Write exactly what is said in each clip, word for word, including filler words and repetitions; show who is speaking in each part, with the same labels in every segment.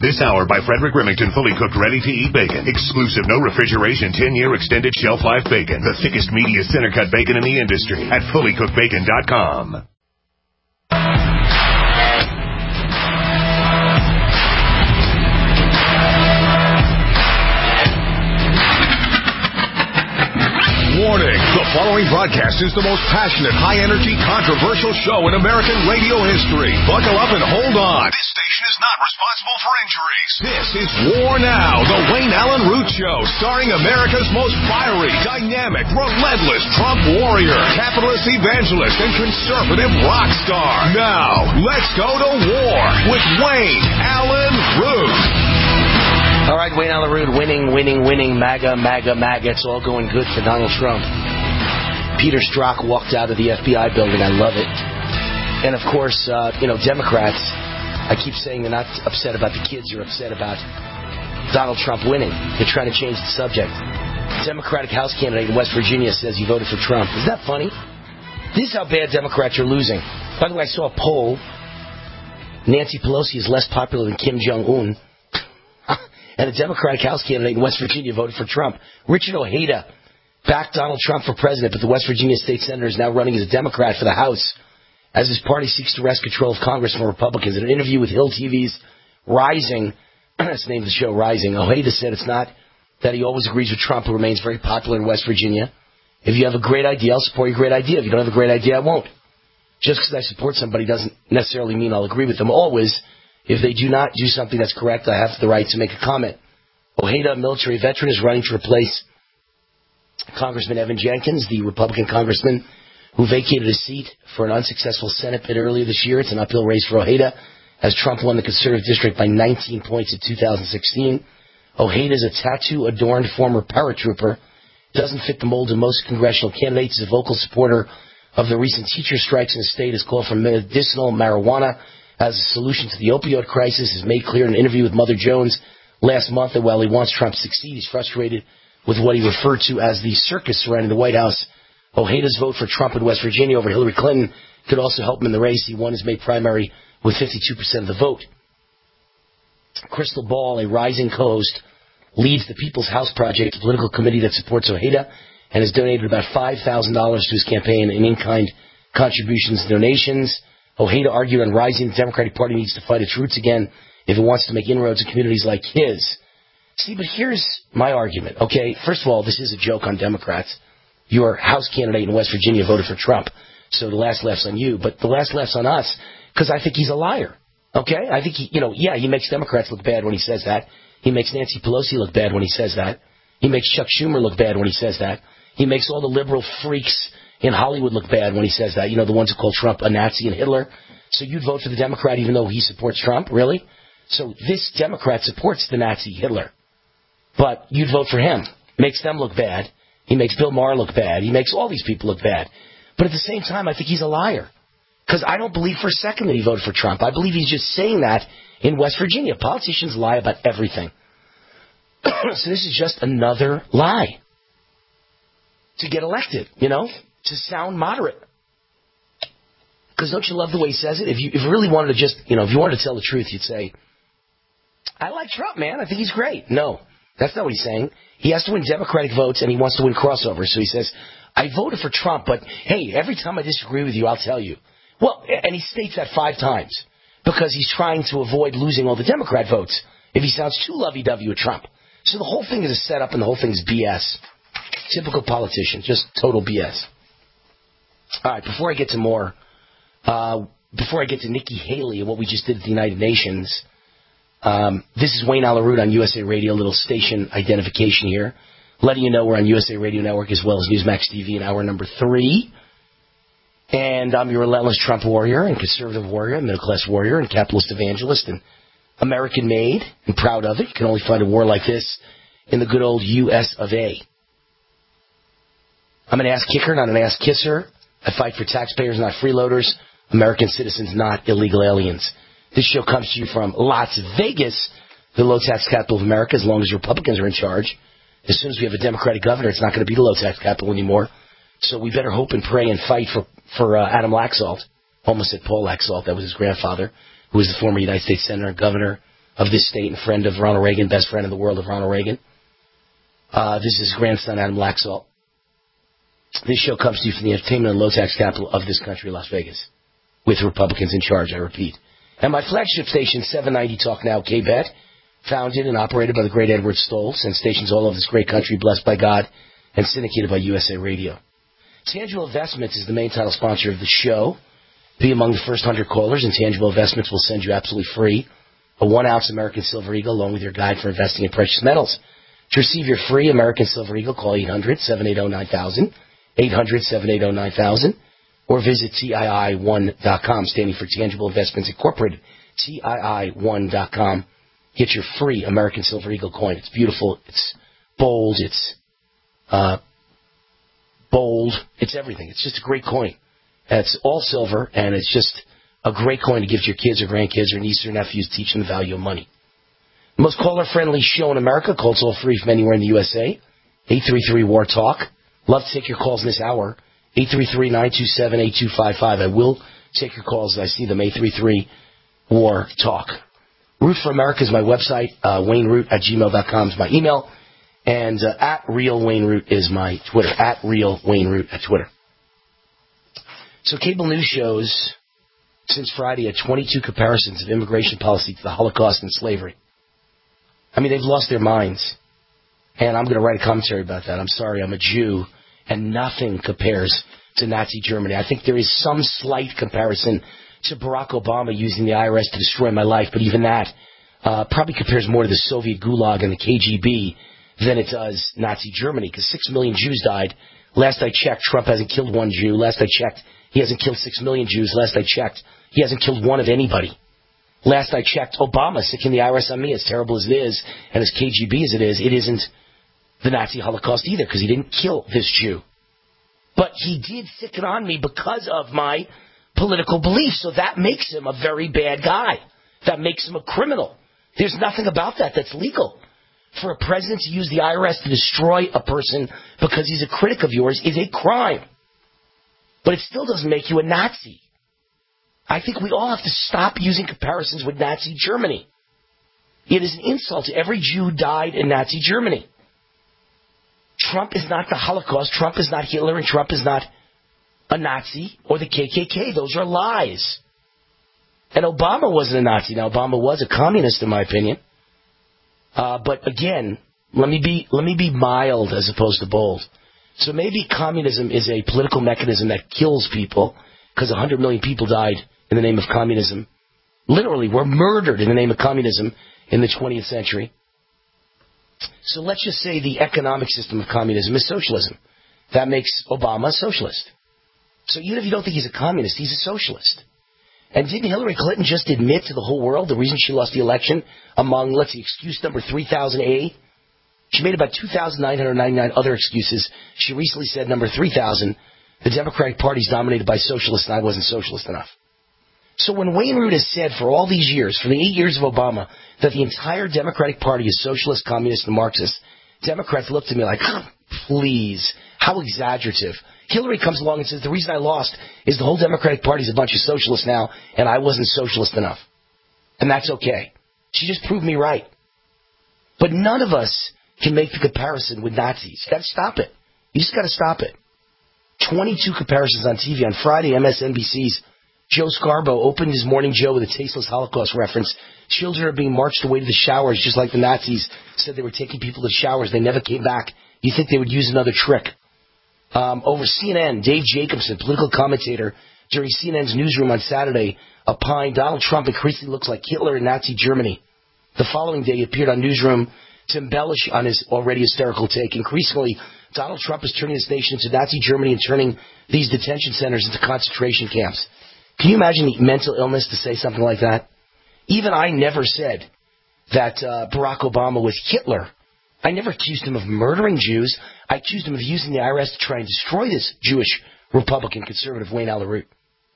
Speaker 1: This hour by Frederick Remington, fully cooked, ready-to-eat bacon. Exclusive, no refrigeration, ten-year extended shelf life bacon. The thickest, meatiest, center-cut bacon in the industry at fully cooked bacon dot com.
Speaker 2: Warning, the following broadcast is the most passionate, high-energy, controversial show in American radio history. Buckle up and hold on. This station is not responsible for injuries. This is War Now, the Wayne Allen Root Show, starring America's most fiery, dynamic, relentless Trump warrior, capitalist evangelist, and conservative rock star. Now, let's go to war with Wayne Allen Root.
Speaker 3: All right, Wayne Allen Root, winning, winning, winning, MAGA, MAGA, MAGA. It's all going good for Donald Trump. Peter Strzok walked out of the F B I building. I love it. And, of course, uh, you know, Democrats, I keep saying they're not upset about the kids. They're upset about Donald Trump winning. They're trying to change the subject. Democratic House candidate in West Virginia says he voted for Trump. Isn't that funny? This is how bad Democrats are losing. By the way, I saw a poll. Nancy Pelosi is less popular than Kim Jong-un. And a Democratic House candidate in West Virginia voted for Trump. Richard Ojeda backed Donald Trump for president, but the West Virginia state senator is now running as a Democrat for the House as his party seeks to wrest control of Congress from Republicans. In an interview with Hill T V's Rising, that's the name of the show, Rising, Ojeda said it's not that he always agrees with Trump, who remains very popular in West Virginia. If you have a great idea, I'll support your great idea. If you don't have a great idea, I won't. Just because I support somebody doesn't necessarily mean I'll agree with them always. If they do not do something that's correct, I have the right to make a comment. Ojeda, a military veteran, is running to replace Congressman Evan Jenkins, the Republican congressman who vacated a seat for an unsuccessful Senate bid earlier this year. It's an uphill race for Ojeda, as Trump won the conservative district by nineteen points in two thousand sixteen. Ojeda is a tattoo-adorned former paratrooper. Doesn't fit the mold of most congressional candidates. He's a vocal supporter of the recent teacher strikes in the state. Has called for medicinal marijuana as a solution to the opioid crisis. Has made clear in an interview with Mother Jones last month that while he wants Trump to succeed, he's frustrated with what he referred to as the circus surrounding the White House. Ojeda's vote for Trump in West Virginia over Hillary Clinton could also help him in the race. He won his May primary with fifty-two percent of the vote. Crystal Ball, a Rising co-host, leads the People's House Project, a political committee that supports Ojeda, and has donated about five thousand dollars to his campaign in in-kind contributions and donations. Ojeda argued on Rising the Democratic Party needs to fight its roots again if it wants to make inroads in communities like his. See, but here's my argument, okay? First of all, this is a joke on Democrats. Your House candidate in West Virginia voted for Trump, so the last laugh's on you. But the last laugh's on us, because I think he's a liar, okay? I think, he, you know, yeah, he makes Democrats look bad when he says that. He makes Nancy Pelosi look bad when he says that. He makes Chuck Schumer look bad when he says that. He makes all the liberal freaks in Hollywood look bad when he says that. You know, the ones who call Trump a Nazi and Hitler. So you'd vote for the Democrat even though he supports Trump? Really? So this Democrat supports the Nazi Hitler. But you'd vote for him. Makes them look bad. He makes Bill Maher look bad. He makes all these people look bad. But at the same time, I think he's a liar. Because I don't believe for a second that he voted for Trump. I believe he's just saying that in West Virginia. Politicians lie about everything. So this is just another lie to get elected, you know, to sound moderate. Because don't you love the way he says it? If you, if you really wanted to just, you know, if you wanted to tell the truth, you'd say, I like Trump, man. I think he's great. No, that's not what he's saying. He has to win Democratic votes, and he wants to win crossovers. So he says, I voted for Trump, but, hey, every time I disagree with you, I'll tell you. Well, and he states that five times because he's trying to avoid losing all the Democrat votes if he sounds too lovey-dovey with Trump. So the whole thing is a setup, and the whole thing is B S. Typical politician, just total B S. All right, before I get to more, uh, before I get to Nikki Haley and what we just did at the United Nations, um, this is Wayne Allen Root on U S A Radio, a little station identification here, letting you know we're on U S A Radio Network as well as Newsmax T V in hour number three. And I'm your relentless Trump warrior and conservative warrior, middle-class warrior and capitalist evangelist and American-made and proud of it. You can only find a war like this in the good old U S of A. I'm an ass kicker, not an ass kisser. I fight for taxpayers, not freeloaders. American citizens, not illegal aliens. This show comes to you from Las Vegas, the low-tax capital of America, as long as Republicans are in charge. As soon as we have a Democratic governor, it's not going to be the low-tax capital anymore. So we better hope and pray and fight for, for uh, Adam Laxalt. Almost said Paul Laxalt. That was his grandfather, who was the former United States Senator and Governor of this state and friend of Ronald Reagan, best friend in the world of Ronald Reagan. Uh, this is his grandson, Adam Laxalt. This show comes to you from the entertainment and low-tax capital of this country, Las Vegas, with Republicans in charge, I repeat. And my flagship station, seven ninety Talk Now, K B E T, founded and operated by the great Edward Stoltz, and stations all over this great country, blessed by God, and syndicated by U S A Radio. Tangible Investments is the main title sponsor of the show. Be among the first one hundred callers, and Tangible Investments will send you absolutely free a one-ounce American Silver Eagle along with your guide for investing in precious metals. To receive your free American Silver Eagle, call eight hundred, seven eight zero, nine thousand, eight hundred, seven eight zero, nine thousand, or visit T I I one dot com, standing for Tangible Investments Incorporated, T I I one dot com. Get your free American Silver Eagle coin. It's beautiful. It's bold. It's uh, bold. It's everything. It's just a great coin. It's all silver, and it's just a great coin to give to your kids or grandkids or nieces or nephews, teach them the value of money. The most caller-friendly show in America. Calls all free from anywhere in the U S A. eight three three, W A R, TALK. Love to take your calls in this hour. eight three three, nine two seven, eight two five five. I will take your calls as I see them. eight three three, W A R, TALK. Root for America is my website. Uh, Wayne Root at gmail dot com is my email. And uh, at Real Wayne Root is my Twitter. At Real Wayne Root at Twitter. So cable news shows since Friday had twenty-two comparisons of immigration policy to the Holocaust and slavery. I mean, they've lost their minds. And I'm going to write a commentary about that. I'm sorry, I'm a Jew, and nothing compares to Nazi Germany. I think there is some slight comparison to Barack Obama using the I R S to destroy my life, but even that uh, probably compares more to the Soviet Gulag and the K G B than it does Nazi Germany, because six million Jews died. Last I checked, Trump hasn't killed one Jew. Last I checked, he hasn't killed six million Jews. Last I checked, he hasn't killed one of anybody. Last I checked, Obama sicking the I R S on me, as terrible as it is, and as K G B as it is, it isn't the Nazi Holocaust either, because he didn't kill this Jew. But he did sick it on me because of my political beliefs, so that makes him a very bad guy. That makes him a criminal. There's nothing about that that's legal. For a president to use the I R S to destroy a person because he's a critic of yours is a crime. But it still doesn't make you a Nazi. I think we all have to stop using comparisons with Nazi Germany. It is an insult to every Jew who died in Nazi Germany. Trump is not the Holocaust. Trump is not Hitler, and Trump is not a Nazi or the K K K. Those are lies. And Obama wasn't a Nazi. Now, Obama was a communist, in my opinion. Uh, but again, let me be let me be mild as opposed to bold. So maybe communism is a political mechanism that kills people, because one hundred million people died in the name of communism. Literally, were murdered in the name of communism in the twentieth century. So let's just say the economic system of communism is socialism. That makes Obama a socialist. So even if you don't think he's a communist, he's a socialist. And didn't Hillary Clinton just admit to the whole world the reason she lost the election among, let's see, excuse number three thousand A? She made about two thousand nine hundred ninety-nine other excuses. She recently said number three thousand, the Democratic Party is dominated by socialists and I wasn't socialist enough. So when Wayne Root has said for all these years, for the eight years of Obama, that the entire Democratic Party is socialist, communist, and Marxist, Democrats looked at me like, oh, please, how exaggerative. Hillary comes along and says, the reason I lost is the whole Democratic Party is a bunch of socialists now, and I wasn't socialist enough. And that's okay. She just proved me right. But none of us can make the comparison with Nazis. You've got to stop it. You just got to stop it. twenty-two comparisons on T V. On Friday, M S N B C's Joe Scarborough opened his morning Joe with a tasteless Holocaust reference. Children are being marched away to the showers, just like the Nazis said they were taking people to showers. They never came back. You think they would use another trick. Um, over C N N, Dave Jacobson, political commentator, during C N N's newsroom on Saturday, opined Donald Trump increasingly looks like Hitler in Nazi Germany. The following day, he appeared on Newsroom to embellish on his already hysterical take. Increasingly, Donald Trump is turning this nation into Nazi Germany and turning these detention centers into concentration camps. Can you imagine the mental illness to say something like that? Even I never said that uh, Barack Obama was Hitler. I never accused him of murdering Jews. I accused him of using the I R S to try and destroy this Jewish Republican conservative Wayne Alaroot.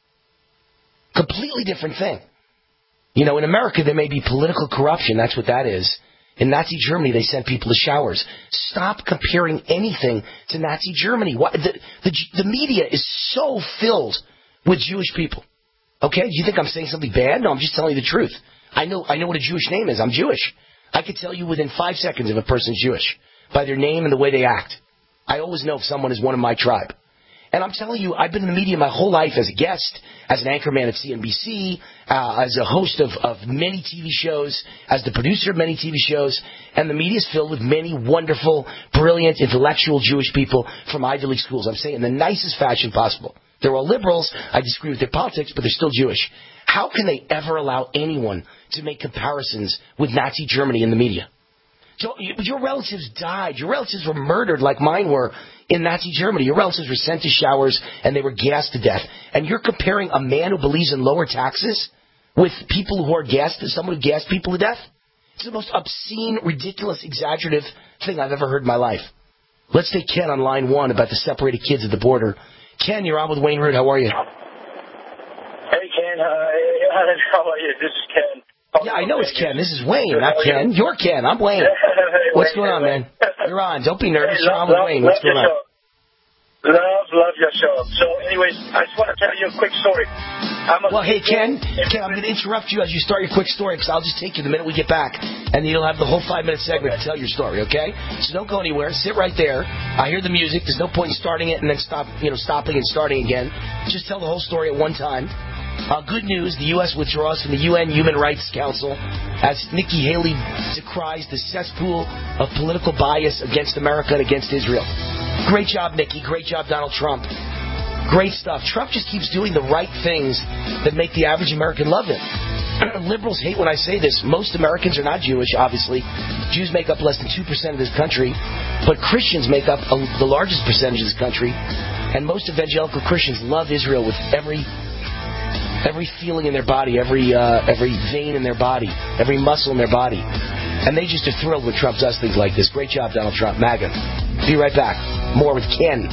Speaker 3: Completely different thing. You know, in America there may be political corruption. That's what that is. In Nazi Germany, they sent people to showers. Stop comparing anything to Nazi Germany. What, the, the, the media is so filled with Jewish people. Okay? Do you think I'm saying something bad? No, I'm just telling you the truth. I know I know what a Jewish name is. I'm Jewish. I could tell you within five seconds if a person's Jewish by their name and the way they act. I always know if someone is one of my tribe. And I'm telling you, I've been in the media my whole life as a guest, as an anchorman at C N B C, uh, as a host of, of many T V shows, as the producer of many T V shows, and the media is filled with many wonderful, brilliant, intellectual Jewish people from Ivy League schools. I'm saying in the nicest fashion possible. They're all liberals. I disagree with their politics, but they're still Jewish. How can they ever allow anyone to make comparisons with Nazi Germany in the media? So your relatives died. Your relatives were murdered like mine were in Nazi Germany. Your relatives were sent to showers and they were gassed to death. And you're comparing a man who believes in lower taxes with people who are gassed, someone who gassed people to death? It's the most obscene, ridiculous, exaggerative thing I've ever heard in my life. Let's take Ken on line one about the separated kids at the border. Ken, you're on with Wayne Root. How are you?
Speaker 4: Hey, Ken. Uh, how are you? This is Ken.
Speaker 3: Yeah, I know it's Ken. This is Wayne, not Ken. You're Ken. I'm Wayne. What's going on, man? You're on. Don't be nervous. You're on with Wayne. What's going on?
Speaker 4: Love, love your show. So, anyways, I just want to tell you a quick story. I'm a
Speaker 3: well, hey, Ken, Ken, I'm going to interrupt you as you start your quick story because I'll just take you the minute we get back, and you'll have the whole five-minute segment to tell your story, okay? So don't go anywhere. Sit right there. I hear the music. There's no point in starting it and then stop, you know, stopping and starting again. Just tell the whole story at one time. Uh, good news, the U S withdraws from the U N Human Rights Council as Nikki Haley decries the cesspool of political bias against America and against Israel. Great job, Nikki. Great job, Donald Trump. Great stuff. Trump just keeps doing the right things that make the average American love him. Liberals hate when I say this. Most Americans are not Jewish, obviously. Jews make up less than two percent of this country, but Christians make up a, the largest percentage of this country, and most evangelical Christians love Israel with every every feeling in their body, every uh, every vein in their body, every muscle in their body. And they just are thrilled when Trump does things like this. Great job, Donald Trump. MAGA. Be right back. More with Ken.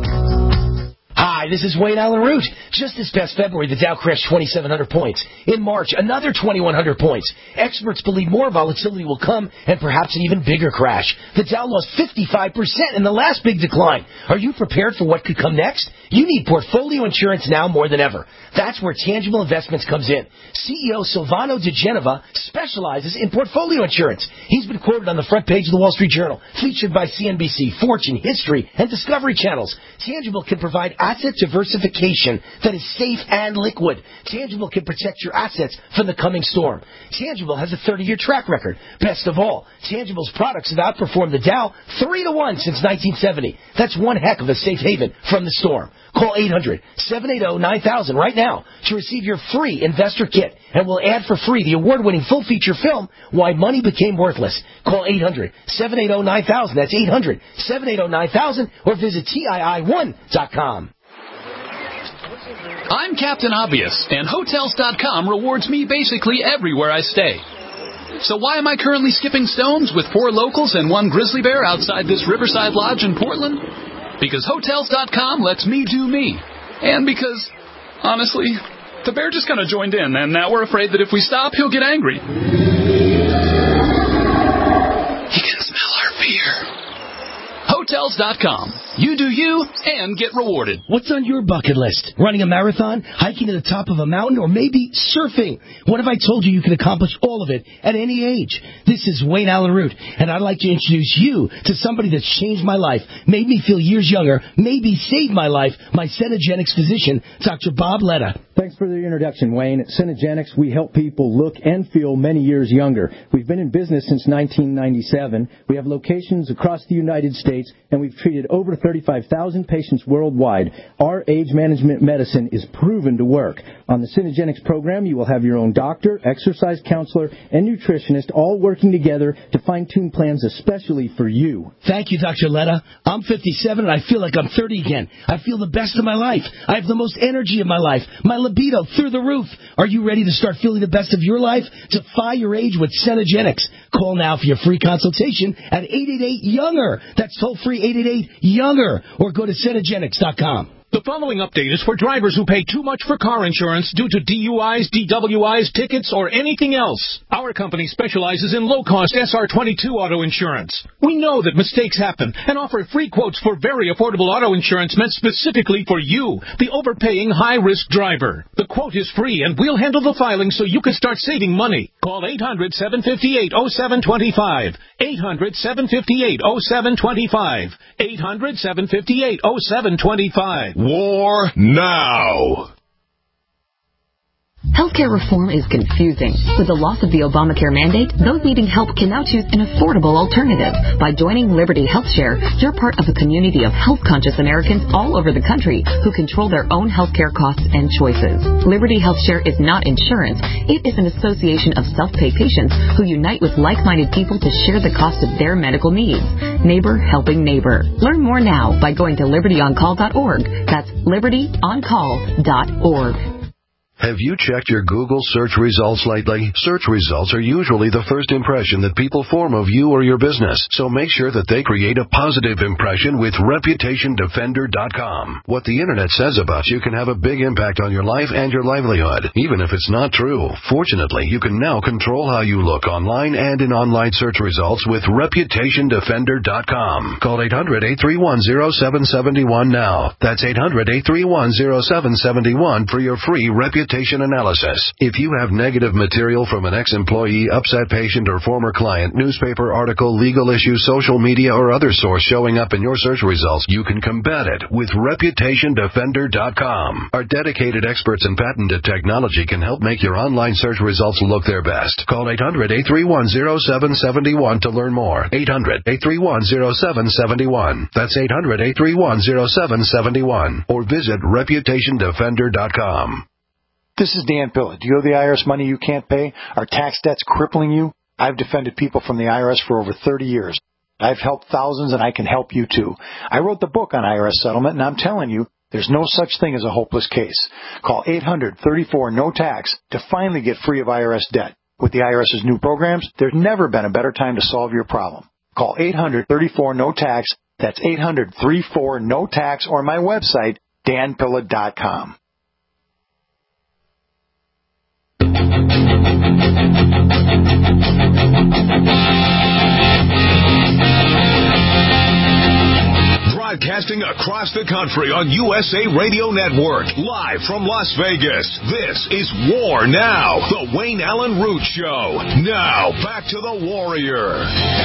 Speaker 3: Hi, this is Wayne Allen Root. Just this past February, the Dow crashed twenty-seven hundred points. In March, another twenty-one hundred points. Experts believe more volatility will come and perhaps an even bigger crash. The Dow lost fifty-five percent in the last big decline. Are you prepared for what could come next? You need portfolio insurance now more than ever. That's where Tangible Investments comes in. C E O Silvano De Genova specializes in portfolio insurance. He's been quoted on the front page of the Wall Street Journal, featured by C N B C, Fortune, History, and Discovery channels. Tangible can provide asset diversification that is safe and liquid. Tangible can protect your assets from the coming storm. Tangible has a thirty-year track record. Best of all, Tangible's products have outperformed the Dow three to one since nineteen seventy. That's one heck of a safe haven from the storm. Call eight hundred, seven eight zero, nine thousand right now to receive your free investor kit. And we'll add for free the award-winning full-feature film, Why Money Became Worthless. Call eight hundred, seven eight zero, nine thousand. That's eight hundred, seven eight zero, nine thousand. Or visit T I I one dot com.
Speaker 5: I'm Captain Obvious, and Hotels dot com rewards me basically everywhere I stay. So why am I currently skipping stones with four locals and one grizzly bear outside this Riverside Lodge in Portland? Because Hotels dot com lets me do me. And because, honestly, the bear just kind of joined in, and now we're afraid that if we stop, he'll get angry. He can smell our fear. Hotels dot com. You do you and get rewarded.
Speaker 3: What's on your bucket list? Running a marathon, hiking to the top of a mountain, or maybe surfing? What if I told you you can accomplish all of it at any age? This is Wayne Allen Root, and I'd like to introduce you to somebody that's changed my life, made me feel years younger, maybe saved my life, my Cenegenics physician, Doctor Bob Letta.
Speaker 6: Thanks for the introduction, Wayne. At Cenegenics, we help people look and feel many years younger. We've been in business since nineteen ninety-seven. We have locations across the United States, and we've treated over thirty-five thousand patients worldwide. Our age management medicine is proven to work. On the Cenegenics program, you will have your own doctor, exercise counselor, and nutritionist all working together to fine-tune plans especially for you.
Speaker 3: Thank you, Doctor Letta. I'm fifty-seven, and I feel like I'm thirty again. I feel the best of my life. I have the most energy of my life. My libido through the roof. Are you ready to start feeling the best of your life? Defy your age with Cenegenics. Call now for your free consultation at eight eight eight, younger. That's toll-free eight eight eight, younger. Or go to Cenegenics dot com.
Speaker 7: The following update is for drivers who pay too much for car insurance due to D U Is, D W Is, tickets, or anything else. Our company specializes in low-cost S R twenty-two auto insurance. We know that mistakes happen and offer free quotes for very affordable auto insurance meant specifically for you, the overpaying high-risk driver. The quote is free, and we'll handle the filing so you can start saving money. Call eight hundred, seven five eight, oh seven two five. eight hundred, seven five eight, oh seven two five. eight hundred, seven five eight, oh seven two five.
Speaker 2: War now.
Speaker 8: Healthcare reform is confusing. With the loss of the Obamacare mandate, those needing help can now choose an affordable alternative. By joining Liberty HealthShare, you're part of a community of health-conscious Americans all over the country who control their own healthcare costs and choices. Liberty HealthShare is not insurance. It is an association of self-pay patients who unite with like-minded people to share the cost of their medical needs. Neighbor helping neighbor. Learn more now by going to liberty on call dot org. That's liberty on call dot org.
Speaker 9: Have you checked your Google search results lately? Search results are usually the first impression that people form of you or your business, so make sure that they create a positive impression with reputation defender dot com. What the Internet says about you can have a big impact on your life and your livelihood, even if it's not true. Fortunately, you can now control how you look online and in online search results with reputation defender dot com. Call eight hundred, eight three one, oh seven seven one now. That's eight hundred, eight three one, oh seven seven one for your free reputation analysis. If you have negative material from an ex-employee, upset patient, or former client, newspaper article, legal issue, social media, or other source showing up in your search results, you can combat it with reputation defender dot com. Our dedicated experts in patented technology can help make your online search results look their best. Call eight hundred, eight three one, oh seven seven one to learn more. eight hundred, eight three one, oh seven seven one. That's eight hundred, eight three one, oh seven seven one. Or visit reputation defender dot com.
Speaker 10: This is Dan Pilla. Do you owe the I R S money you can't pay? Are tax debts crippling you? I've defended people from the I R S for over thirty years. I've helped thousands, and I can help you too. I wrote the book on I R S settlement, and I'm telling you, there's no such thing as a hopeless case. Call eight hundred, thirty-four, no tax to finally get free of I R S debt. With the IRS's new programs, there's never been a better time to solve your problem. Call eight hundred, thirty-four, no tax. That's eight hundred, thirty-four, no tax, or my website, dan pilla dot com.
Speaker 2: Broadcasting across the country on U S A Radio Network, live from Las Vegas. This is War Now, the Wayne Allen Root Show. Now, back to the Warrior.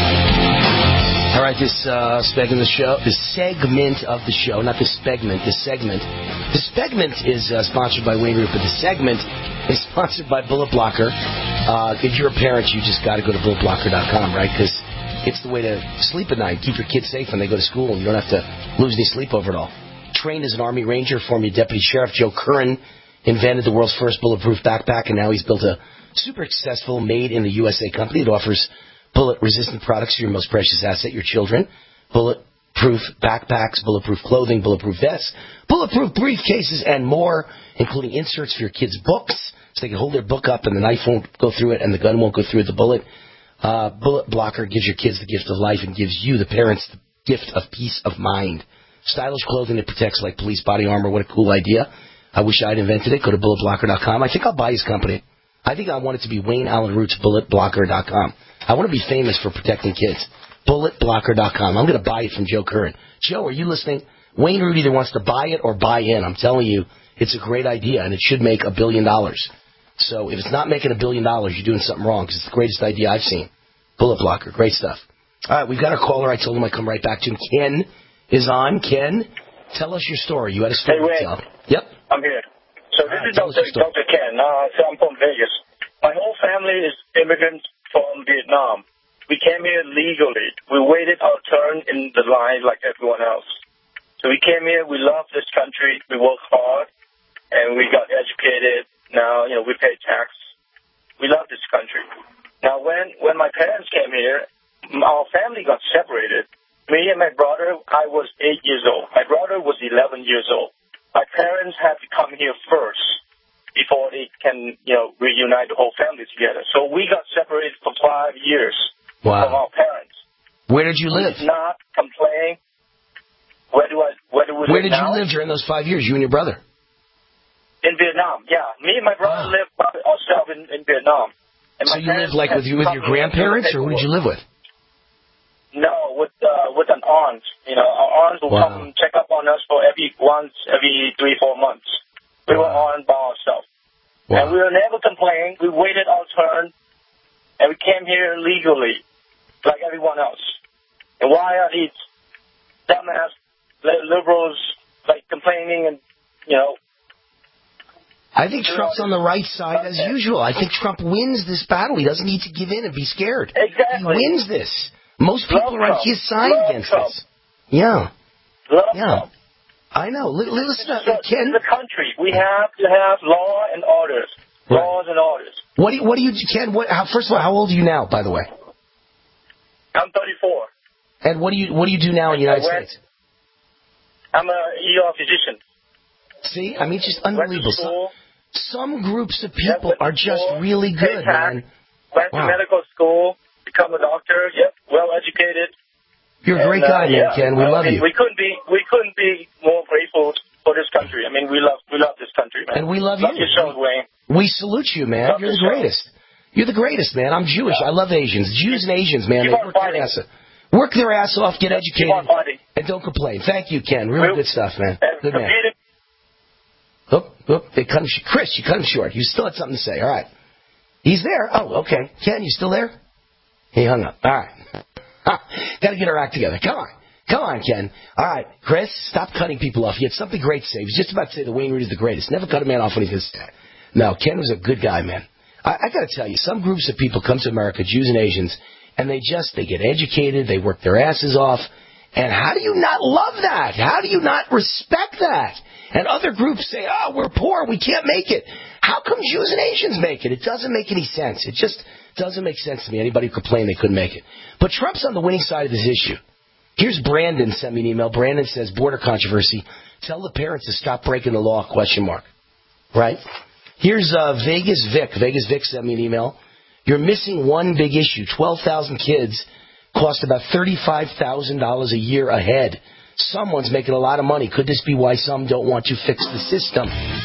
Speaker 3: All right, this uh, segment of the show, the segment of the show, not the segment, the segment. The segment is uh, sponsored by Wayne Root, but the segment is sponsored by Bullet Blocker. Uh, if you're a parent, you just got to go to bullet blocker dot com, right? Because it's the way to sleep at night, keep your kids safe when they go to school, and you don't have to lose any sleep over it all. Trained as an Army Ranger, former Deputy Sheriff Joe Curran invented the world's first bulletproof backpack, and now he's built a super successful made-in-the U S A company that offers bullet-resistant products to your most precious asset, your children. Bulletproof backpacks, bulletproof clothing, bulletproof vests, bulletproof briefcases, and more, including inserts for your kids' books, so they can hold their book up and the knife won't go through it and the gun won't go through the bullet. Uh, Bullet Blocker gives your kids the gift of life and gives you, the parents, the gift of peace of mind. Stylish clothing that protects like police body armor. What a cool idea. I wish I'd invented it. Go to bullet blocker dot com. I think I'll buy his company. I think I want it to be Wayne Allen Root's bullet blocker dot com. I want to be famous for protecting kids. bullet blocker dot com. I'm going to buy it from Joe Curran. Joe, are you listening? Wayne Root either wants to buy it or buy in. I'm telling you, it's a great idea, and it should make a billion dollars. So if it's not making a billion dollars, you're doing something wrong, because it's the greatest idea I've seen. Bullet Blocker, great stuff. All right, we've got a caller. I told him I'd come right back to him. Ken is on. Ken, tell us your story. You had a story
Speaker 4: hey,
Speaker 3: to tell. Yep.
Speaker 4: I'm here. So this
Speaker 3: right,
Speaker 4: is Doctor Doctor Ken. Uh, so I'm from Vegas. My whole family is immigrants from Vietnam. We came here legally. We waited our turn in the line like everyone else. So we came here. We love this country. We work hard, and we got educated. Now, you know, we pay tax. We love this country. Now, when, when my parents came here, our family got separated. Me and my brother, I was eight years old. My brother was eleven years old. My parents had to come here first before they can, you know, reunite the whole family together. So we got separated for five years
Speaker 3: wow.
Speaker 4: from our parents.
Speaker 3: Where did you live?
Speaker 4: We did not complain. Where do I? Where do we
Speaker 3: Where
Speaker 4: live
Speaker 3: did
Speaker 4: now?
Speaker 3: you live during those five years? You and your brother?
Speaker 4: In Vietnam, yeah. Me and my brother
Speaker 3: wow.
Speaker 4: lived by ourselves in, in Vietnam. And
Speaker 3: so you lived like with you with your grandparents, or who did you live with?
Speaker 4: No, with uh, with an aunt. You know, our aunts will
Speaker 3: wow.
Speaker 4: come check up on us for every once every three four months. We wow. were on by ourselves, wow. and we were never complaining. We waited our turn. and we came here legally, like everyone else. And why are these dumbass liberals like complaining and, you know?
Speaker 3: I think Trump's on the right side as usual. I think Trump wins this battle. He doesn't need to give in and be scared.
Speaker 4: Exactly.
Speaker 3: He wins this. Most people
Speaker 4: Love
Speaker 3: are on
Speaker 4: Trump.
Speaker 3: his side
Speaker 4: Love
Speaker 3: against
Speaker 4: Trump.
Speaker 3: this. Yeah.
Speaker 4: Love
Speaker 3: Yeah.
Speaker 4: Trump.
Speaker 3: I know. L- listen,
Speaker 4: So,
Speaker 3: uh, Ken.
Speaker 4: in the country, we have to have law and orders.
Speaker 3: Right.
Speaker 4: Laws and orders.
Speaker 3: What do you, what do you, Ken, what, how, first of all, how old are you now, by the way?
Speaker 4: I'm thirty-four.
Speaker 3: And what do you, what do you do now in the United
Speaker 4: I went-
Speaker 3: States?
Speaker 4: I'm a E R physician.
Speaker 3: See? I mean, it's just
Speaker 4: Went to
Speaker 3: unbelievable. Some,
Speaker 4: school.
Speaker 3: some groups of
Speaker 4: Yeah,
Speaker 3: people
Speaker 4: went to
Speaker 3: are just
Speaker 4: school,
Speaker 3: really
Speaker 4: paid
Speaker 3: good,
Speaker 4: tax,
Speaker 3: man.
Speaker 4: Went
Speaker 3: Wow.
Speaker 4: to medical school, become a doctor. Yep, well educated.
Speaker 3: You're a great
Speaker 4: And, uh,
Speaker 3: guy, man,
Speaker 4: yeah,
Speaker 3: Ken. We
Speaker 4: I
Speaker 3: love
Speaker 4: mean,
Speaker 3: you.
Speaker 4: We couldn't be we couldn't be more grateful for this country. I mean, we love we love this country, man.
Speaker 3: And we love
Speaker 4: love
Speaker 3: you.
Speaker 4: your show, Dwayne.
Speaker 3: We salute you, man.
Speaker 4: Love
Speaker 3: You're the
Speaker 4: your show.
Speaker 3: greatest. You're the greatest, man. I'm Jewish. I love Asians. Jews and Asians, man.
Speaker 4: Keep
Speaker 3: They
Speaker 4: on
Speaker 3: work their
Speaker 4: fighting.
Speaker 3: ass off. Work their ass off, get
Speaker 4: Keep
Speaker 3: educated,
Speaker 4: on fighting.
Speaker 3: and don't complain. Thank you, Ken. Really
Speaker 4: We'll-
Speaker 3: good stuff, man.
Speaker 4: And
Speaker 3: Good man.
Speaker 4: competed-
Speaker 3: Oop, oop, they cut him sh- Chris, you cut him short. You still had something to say. All right. He's there. Oh, okay. Ken, you still there? He hung up. All right. Got to get our act together. Come on. Come on, Ken. All right. Chris, stop cutting people off. He had something great to say. He was just about to say that Wayne Rooney is the greatest. Never cut a man off when he's going to say. No, Ken was a good guy, man. I, I got to tell you, some groups of people come to America, Jews and Asians, and they just, they get educated, they work their asses off. And how do you not love that? How do you not respect that? And other groups say, oh, we're poor, we can't make it. How come Jews and Asians make it? It doesn't make any sense. It just doesn't make sense to me. Anybody who complained they couldn't make it. But Trump's on the winning side of this issue. Here's Brandon sent me an email. Brandon says, border controversy. Tell the parents to stop breaking the law, question mark. Right? Here's uh, Vegas Vic. Vegas Vic sent me an email. You're missing one big issue. twelve thousand kids cost about thirty-five thousand dollars a year a head. Someone's making a lot of money. Could this be why some don't want to fix the system?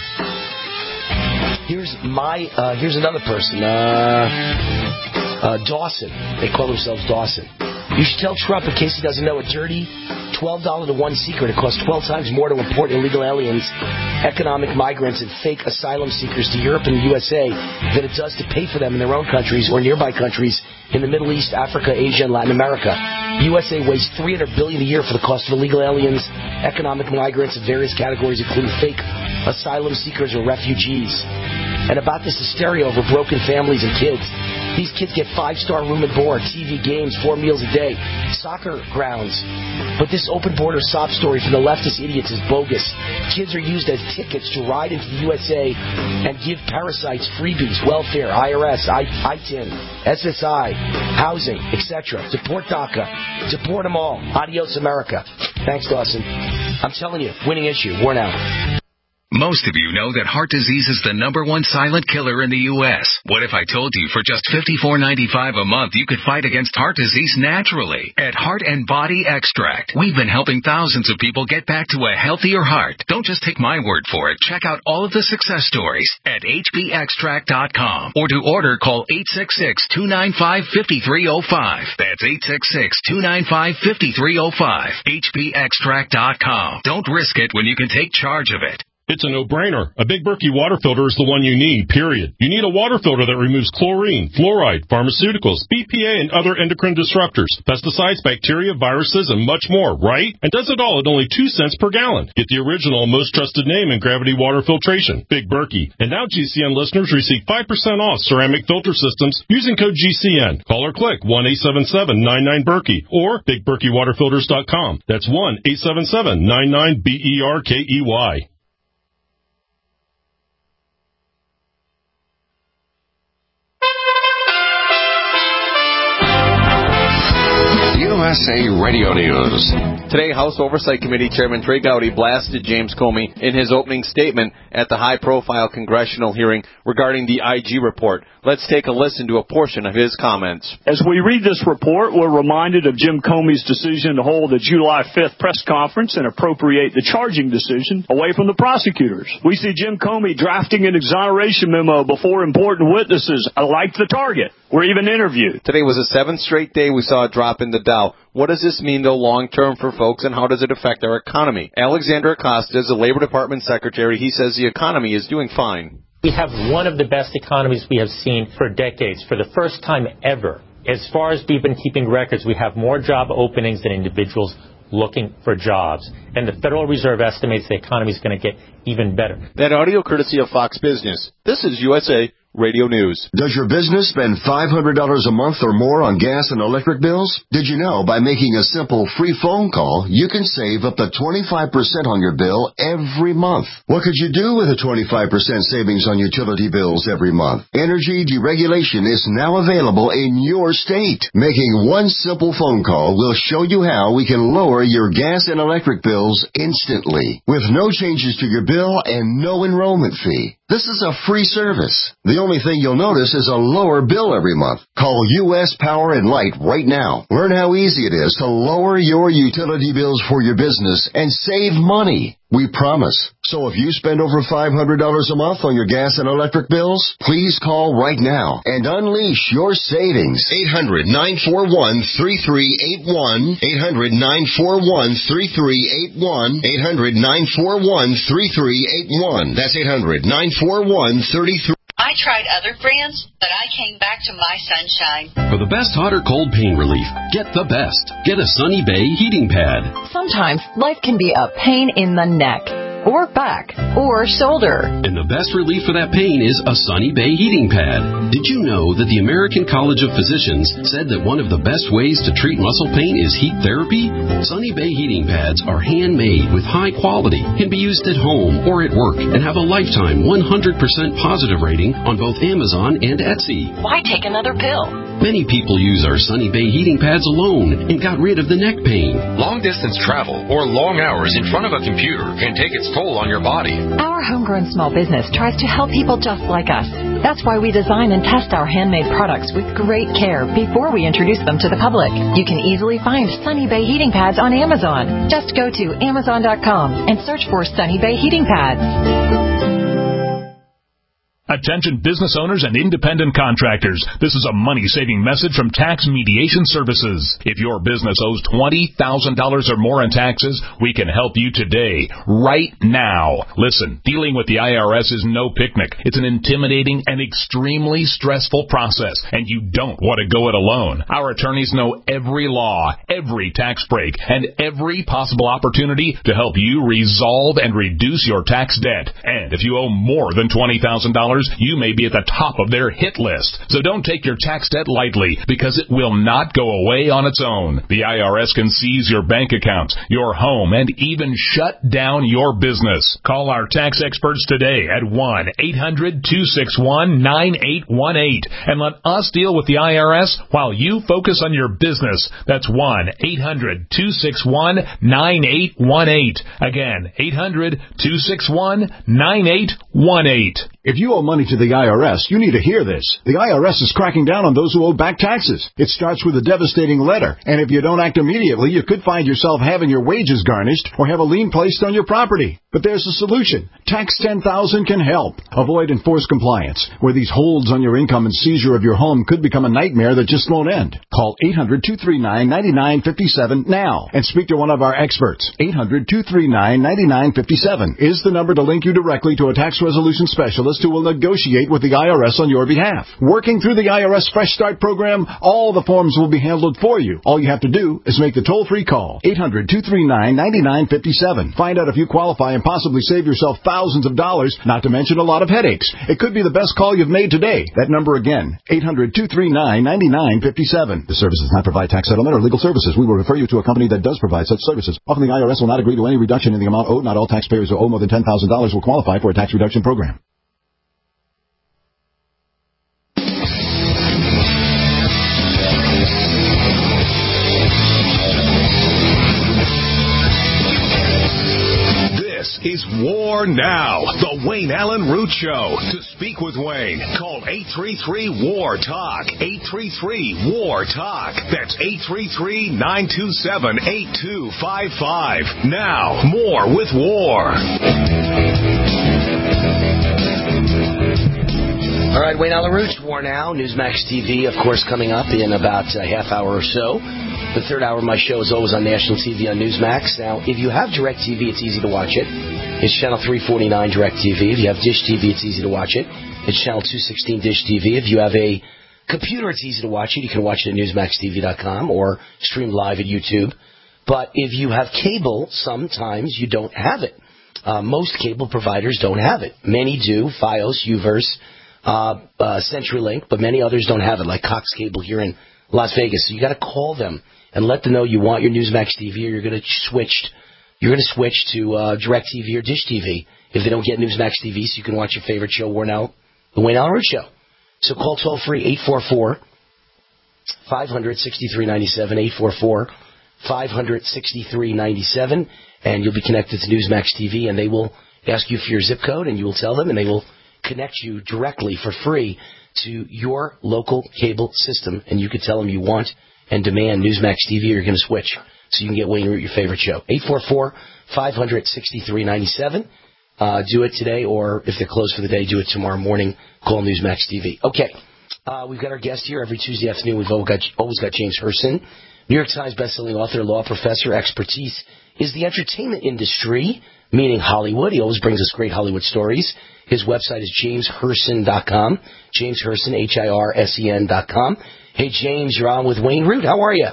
Speaker 3: Here's my, uh, here's another person. Uh, uh, Dawson. They call themselves Dawson. You should tell Trump, in case he doesn't know, a dirty twelve dollars to one secret. It costs twelve times more to import illegal aliens, economic migrants, and fake asylum seekers to Europe and the U S A than it does to pay for them in their own countries or nearby countries in the Middle East, Africa, Asia, and Latin America. The U S A wastes three hundred billion dollars a year for the cost of illegal aliens, economic migrants of various categories, including fake asylum seekers or refugees. And about this hysteria over broken families and kids. These kids get five-star room and board, T V games, four meals a day, soccer grounds. But this open border sob story from the leftist idiots is bogus. Kids are used as tickets to ride into the U S A and give parasites freebies, welfare, I R S, I- ITIN, S S I, housing, et cetera. Deport DACA. Deport them all. Adios, America. Thanks, Dawson. I'm telling you, winning issue. War now.
Speaker 11: Most of you know that heart disease is the number one silent killer in the U S. What if I told you for just fifty-four ninety-five a month you could fight against heart disease naturally? At Heart and Body Extract, we've been helping thousands of people get back to a healthier heart. Don't just take my word for it. Check out all of the success stories at H B extract dot com. Or to order, call eight six six, two nine five, five three zero five. That's eight six six, two nine five, five three zero five. H B extract dot com. Don't risk it when you can take charge of it.
Speaker 12: It's a no-brainer. A Big Berkey water filter is the one you need, period. You need a water filter that removes chlorine, fluoride, pharmaceuticals, B P A, and other endocrine disruptors, pesticides, bacteria, viruses, and much more, right? And does it all at only two cents per gallon. Get the original, most trusted name in gravity water filtration, Big Berkey. And now G C N listeners receive five percent off ceramic filter systems using code G C N. Call or click one eight seven seven, nine nine, Berkey or big berkey water filters dot com. That's one eight seven seven, nine nine, B E R K E Y.
Speaker 2: U S A Radio News.
Speaker 13: Today, House Oversight Committee Chairman Trey Gowdy blasted James Comey in his opening statement at the high-profile congressional hearing regarding the I G report. Let's take a listen to a portion of his comments.
Speaker 14: As we read this report, we're reminded of Jim Comey's decision to hold a July fifth press conference and appropriate the charging decision away from the prosecutors. We see Jim Comey drafting an exoneration memo before important witnesses, like the target, were even interviewed.
Speaker 13: Today was the seventh straight day we saw a drop in the Dow. What does this mean, though, long-term for folks, and how does it affect our economy? Alexander Acosta is the Labor Department Secretary. He says the economy is doing fine.
Speaker 15: We have one of the best economies we have seen for decades. For the first time ever, as far as we've been keeping records, we have more job openings than individuals looking for jobs. And the Federal Reserve estimates the economy is going to get even better.
Speaker 13: That audio courtesy of Fox Business. This is U S A Radio News.
Speaker 16: Does your business spend five hundred dollars a month or more on gas and electric bills? Did you know by making a simple free phone call, you can save up to twenty-five percent on your bill every month? What could you do with a twenty-five percent savings on utility bills every month? Energy deregulation is now available in your state. Making one simple phone call will show you how we can lower your gas and electric bills instantly with no changes to your bill and no enrollment fee. This is a free service. The only thing you'll notice is a lower bill every month. Call U S Power and Light right now. Learn how easy it is to lower your utility bills for your business and save money. We promise. So if you spend over five hundred dollars a month on your gas and electric bills, please call right now and unleash your savings.
Speaker 1: eight hundred, nine four one, three three eight one. eight hundred, nine four one, three three eight one. eight hundred, nine four one, three three eight one. That's eight hundred, nine four one, three three.
Speaker 17: I tried other brands, but I came back to my Sunshine.
Speaker 18: For the best hot or cold pain relief, get the best. Get a Sunny Bay heating pad.
Speaker 8: Sometimes life can be a pain in the neck, or back, or shoulder.
Speaker 18: And the best relief for that pain is a Sunny Bay heating pad. Did you know that the American College of Physicians said that one of the best ways to treat muscle pain is heat therapy? Sunny Bay heating pads are handmade with high quality, can be used at home or at work, and have a lifetime one hundred percent positive rating on both Amazon and Etsy.
Speaker 8: Why take another pill?
Speaker 18: Many people use our Sunny Bay heating pads alone and got rid of the neck pain.
Speaker 19: Long-distance travel or long hours in front of a computer can take its toll on your body.
Speaker 8: Our homegrown small business tries to help people just like us. That's why we design and test our handmade products with great care before we introduce them to the public. You can easily find Sunny Bay heating pads on Amazon. Just go to amazon dot com and search for Sunny Bay heating pads.
Speaker 20: Attention business owners and independent contractors. This is a money-saving message from Tax Mediation Services. If your business owes twenty thousand dollars or more in taxes, we can help you today, right now. Listen, dealing with the I R S is no picnic. It's an intimidating and extremely stressful process, and you don't want to go it alone. Our attorneys know every law, every tax break, and every possible opportunity to help you resolve and reduce your tax debt. And if you owe more than twenty thousand dollars, you may be at the top of their hit list. So don't take your tax debt lightly, because it will not go away on its own. The I R S can seize your bank accounts, your home, and even shut down your business. Call our tax experts today at one eight hundred, two six one, nine eight one eight and let us deal with the I R S while you focus on your business. That's one eight hundred, two six one, nine eight one eight. Again, eight hundred, two six one, nine eight one eight.
Speaker 21: If you owe money to the I R S, you need to hear this. The I R S is cracking down on those who owe back taxes. It starts with a devastating letter, and if you don't act immediately, you could find yourself having your wages garnished or have a lien placed on your property. But there's a solution. Tax ten thousand can help. Avoid enforced compliance, where these holds on your income and seizure of your home could become a nightmare that just won't end. Call eight hundred, two three nine, nine nine five seven now and speak to one of our experts. eight hundred, two three nine, nine nine five seven is the number to link you directly to a tax resolution specialist who will negotiate with the I R S on your behalf. Working through the I R S Fresh Start program, all the forms will be handled for you. All you have to do is make the toll-free call. eight hundred, two three nine, nine nine five seven. Find out if you qualify and possibly save yourself thousands of dollars, not to mention a lot of headaches. It could be the best call you've made today. That number again, eight hundred, two three nine, nine nine five seven. The service does not provide tax settlement or legal services. We will refer you to a company that does provide such services. Often the I R S will not agree to any reduction in the amount owed. Not all taxpayers who owe more than ten thousand dollars will qualify for a tax reduction program.
Speaker 2: Is War Now, the Wayne Allen Root Show. To speak with Wayne, call eight three three, W A R, TALK. eight three three, W A R, TALK. That's eight three three, nine two seven, eight two five five. Now, more with War.
Speaker 3: All right, Wayne Allen Root, War Now, Newsmax T V, of course, coming up in about a half hour or so. The third hour of my show is always on national T V on Newsmax. Now, if you have DirecTV, it's easy to watch it. It's channel three forty-nine DirecTV. If you have Dish T V, it's easy to watch it. It's channel two sixteen Dish T V. If you have a computer, it's easy to watch it. You can watch it at newsmax t v dot com or stream live at YouTube. But if you have cable, sometimes you don't have it. Uh, most cable providers don't have it. Many do, Fios, Uverse, uh, uh, CenturyLink, but many others don't have it, like Cox Cable here in Las Vegas. So you got to call them and let them know you want your Newsmax T V, or you're going to switch. You're going to switch to uh, DirecTV or Dish T V if they don't get Newsmax T V, so you can watch your favorite show, Wayne Allen, the Wayne Allen Root Show. So call toll free eight four four, five hundred, sixty-three ninety-seven, eight four four, five hundred, sixty-three ninety-seven, and you'll be connected to Newsmax T V, and they will ask you for your zip code, and you will tell them, and they will connect you directly for free to your local cable system, and you can tell them you want and demand Newsmax T V, or you're going to switch so you can get Wayne Root your favorite show. eight four four, five hundred, sixty-three ninety-seven. Uh, do it today, or if they're closed for the day, do it tomorrow morning. Call Newsmax T V. Okay, uh, we've got our guest here every Tuesday afternoon. We've always got, always got James Herson, New York Times bestselling author, law professor. Expertise is the entertainment industry, meaning Hollywood. He always brings us great Hollywood stories. His website is james herson dot com. James Herson, H I R S E N dot com. Hey, James, you're on with Wayne Root. How are you?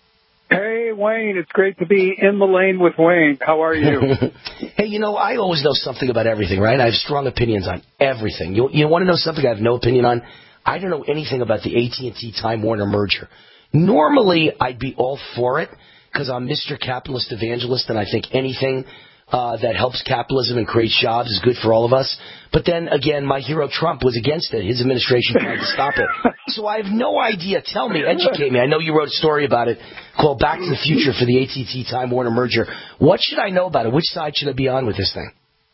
Speaker 5: Hey, Wayne, it's great to be in the lane with Wayne. How are you?
Speaker 3: Hey, you know, I always know something about everything, right? I have strong opinions on everything. You, you want to know something I have no opinion on? I don't know anything about the A T and T Time Warner merger. Normally, I'd be all for it because I'm Mister Capitalist Evangelist, and I think anything uh, that helps capitalism and creates jobs is good for all of us. But then, again, my hero Trump was against it. His administration tried to stop it. So I have no idea. Tell me, educate me. I know you wrote a story about it called Back to the Future for the A T and T Time Warner merger. What should I know about it? Which side should I be on with this thing?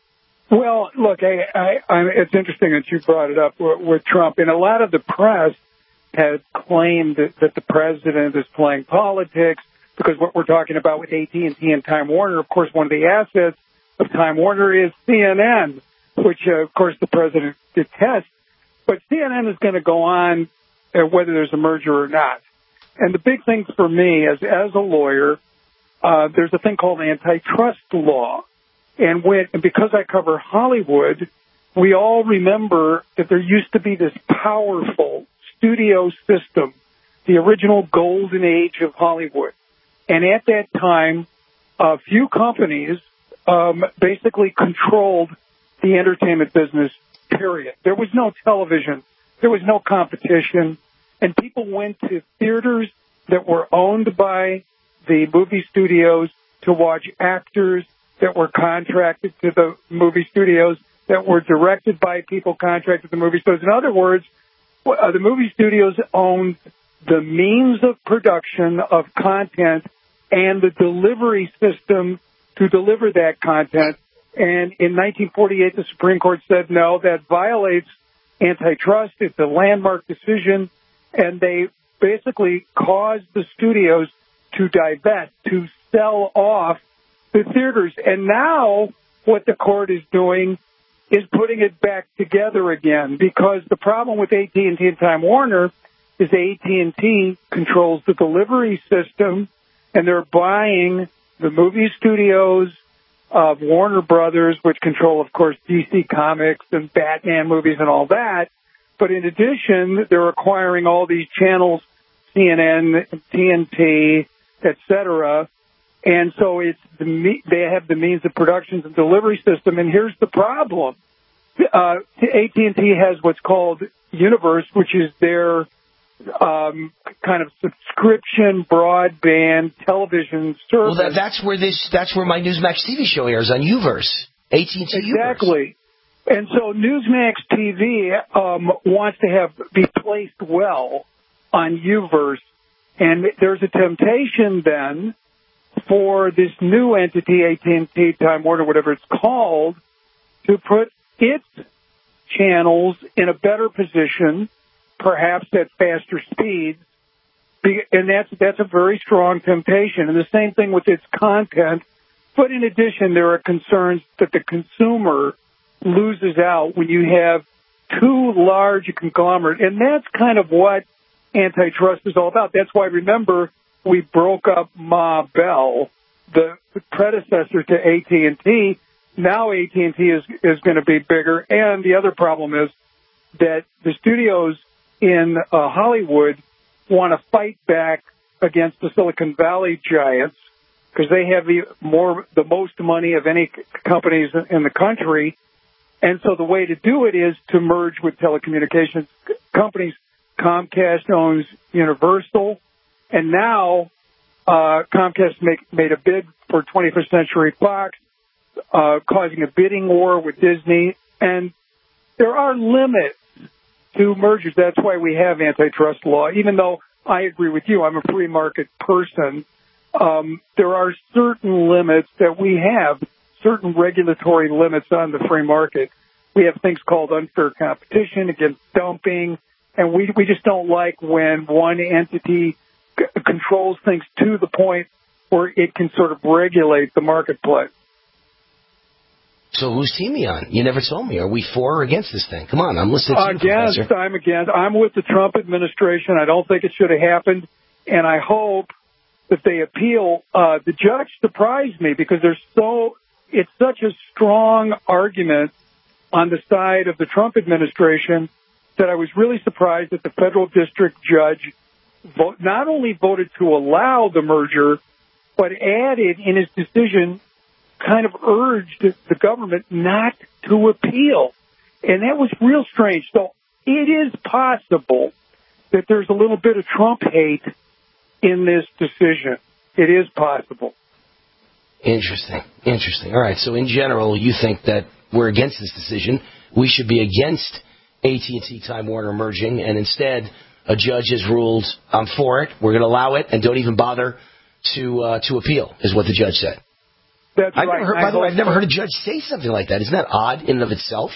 Speaker 5: Well, look, I, I, I, it's interesting that you brought it up with, with Trump. And a lot of the press has claimed that, that the president is playing politics, because what we're talking about with A T and T and Time Warner, of course, one of the assets of Time Warner is C N N, which, uh, of course, the president detests. But C N N is going to go on uh, whether there's a merger or not. And the big thing for me, as as a lawyer, uh, there's a thing called antitrust law. And when, and because I cover Hollywood, we all remember that there used to be this powerful studio system, the original golden age of Hollywood. And at that time, a few companies um, basically controlled the entertainment business, period. There was no television. There was no competition. And people went to theaters that were owned by the movie studios to watch actors that were contracted to the movie studios, that were directed by people contracted to the movie studios. In other words, uh, the movie studios owned the means of production of content and the delivery system to deliver that content. And in nineteen forty-eight, the Supreme Court said, no, that violates antitrust. It's a landmark decision. And they basically caused the studios to divest, to sell off the theaters. And now what the court is doing is putting it back together again, because the problem with A T and T and Time Warner is A T and T controls the delivery system, and they're buying the movie studios of Warner Brothers, which control, of course, D C Comics and Batman movies and all that. But in addition, they're acquiring all these channels, C N N, T N T, et cetera. And so it's the, they have the means of productions and delivery system. And here's the problem. Uh, A T and T has what's called Universe, which is their um, kind of subscription broadband television service.
Speaker 3: Well, that, that's where this, that's where my Newsmax T V show airs, on Uverse. A T and T
Speaker 5: Exactly.
Speaker 3: Uverse.
Speaker 5: And so Newsmax T V um, wants to have be placed well on Uverse. And there's a temptation then for this new entity, A T and T, Time Warner, whatever it's called, to put its channels in a better position, perhaps at faster speeds, and that's that's a very strong temptation. And the same thing with its content. But in addition, there are concerns that the consumer loses out when you have too large a conglomerate. And that's kind of what antitrust is all about. That's why, remember, we broke up Ma Bell, the predecessor to A T and T, now A T and T is is going to be bigger. And the other problem is that the studios in uh, Hollywood want to fight back against the Silicon Valley giants because they have the more the most money of any c- companies in the country. And so the way to do it is to merge with telecommunications c- companies. Comcast owns Universal, and now uh, Comcast make, made a bid for twenty-first Century Fox, uh, causing a bidding war with Disney. And there are limits to mergers. That's why we have antitrust law. Even though I agree with you, I'm a free market person, um, there are certain limits that we have, certain regulatory limits on the free market. We have things called unfair competition against dumping, and we we just don't like when one entity c- controls things to the point where it can sort of regulate the marketplace.
Speaker 3: So whose team are you on? You never told me. Are we for or against this thing? Come on, I'm listening to you,
Speaker 5: Against,
Speaker 3: Professor.
Speaker 5: I'm against. I'm with the Trump administration. I don't think it should have happened, and I hope that they appeal. Uh, the judge surprised me because there's so it's such a strong argument on the side of the Trump administration that I was really surprised that the federal district judge vote, not only voted to allow the merger, but added in his decision, kind of urged the government not to appeal. And that was real strange. So it is possible that there's a little bit of Trump hate in this decision. It is possible.
Speaker 3: Interesting. Interesting. All right. So in general, you think that we're against this decision. We should be against A T and T Time Warner merging, and instead a judge has ruled, I'm for it, we're going to allow it, and don't even bother to uh, to appeal, is what the judge said.
Speaker 5: That's
Speaker 3: I've
Speaker 5: right.
Speaker 3: never heard, by the way, I've never heard a judge say something like that. Isn't that odd in and of itself?